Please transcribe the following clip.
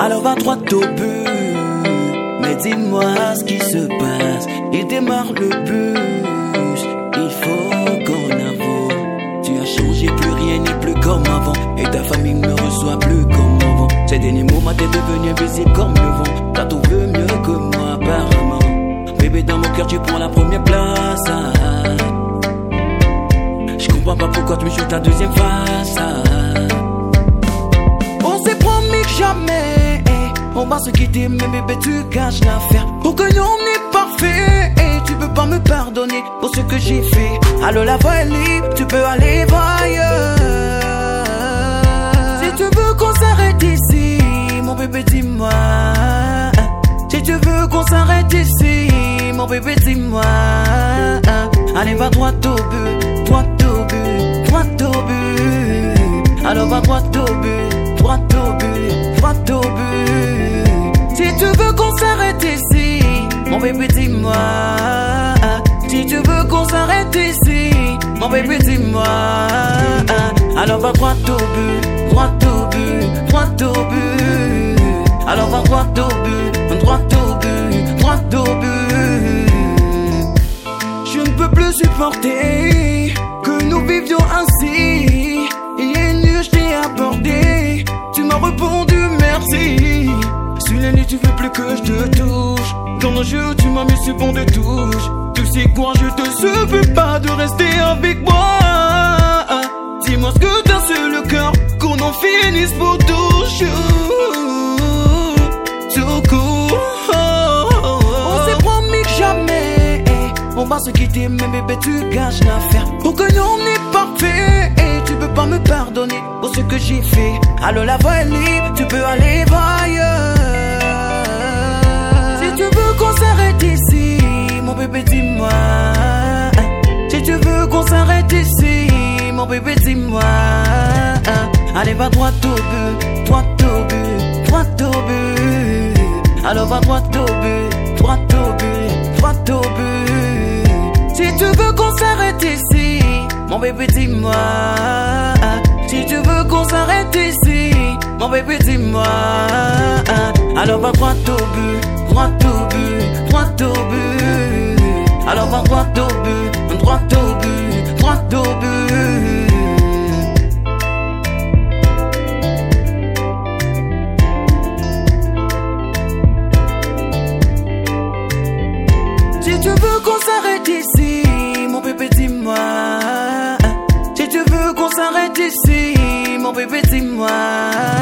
alors va droit au but. Mais dis-moi ce qui se passe. Il démarre le bus. Il faut qu'on avance. Tu as changé, plus rien n'est plus comme avant. Et ta famille ne me reçoit plus comme avant. Ces derniers moments t'es devenu invisible comme le vent. T'as trouvé mieux que moi apparemment. Bébé dans mon cœur tu prends la première place. Je comprends pas pourquoi tu me joues ta deuxième face. On s'est promis que jamais on va se quitter, mais bébé tu caches l'affaire. Pour que l'on est parfait, et tu peux pas me pardonner pour ce que j'ai fait. Alors la voie est libre, tu peux aller voir ailleurs. Si tu veux qu'on s'arrête ici, mon bébé dis-moi. Si tu veux qu'on s'arrête ici, mon bébé dis-moi. Allez va droit au but, droit au but, droit au but. Alors va droit au but, droit au but, droit au but. Si tu veux qu'on s'arrête ici, mon bébé dis-moi. Si tu veux qu'on s'arrête ici, mon bébé dis-moi. Alors va droit au but, droit au but, droit au but. Alors va droit au but, droit au but, droit au but. Je ne peux plus supporter que nous vivions ainsi. Il est nu, je t'ai abordé. Tu m'as répondu merci. Sur les nuits, tu veux plus que je te touche. Dans nos jeux, tu m'as mis sur bon de touche. Tu sais quoi, je te suffis pas de rester avec moi. Dis-moi ce que t'as sur le cœur, qu'on en finisse pour toujours. Tout court. On s'est promis que jamais on va se quitter, mais bébé tu gâches l'affaire. Pour que l'on est parfait, et tu peux pas me pardonner pour ce que j'ai fait. Alors la voie est libre, tu peux aller voir ailleurs. Si tu veux qu'on s'arrête ici, mon bébé dis-moi. Si tu veux qu'on s'arrête ici, mon bébé dis-moi. Allez va droit au but, droit au but, droit au but. Alors va droit au but, droit au but, droit au but. Si tu veux qu'on s'arrête ici, mon bébé dis-moi. Si tu veux qu'on s'arrête ici, mon bébé dis-moi. Alors va droit au but, droit au but, droit au but. Alors va droit au but, droit au but, droit au but. Si tu veux qu'on s'arrête ici, mon bébé dis-moi. Si tu veux qu'on s'arrête ici, mon bébé dis-moi.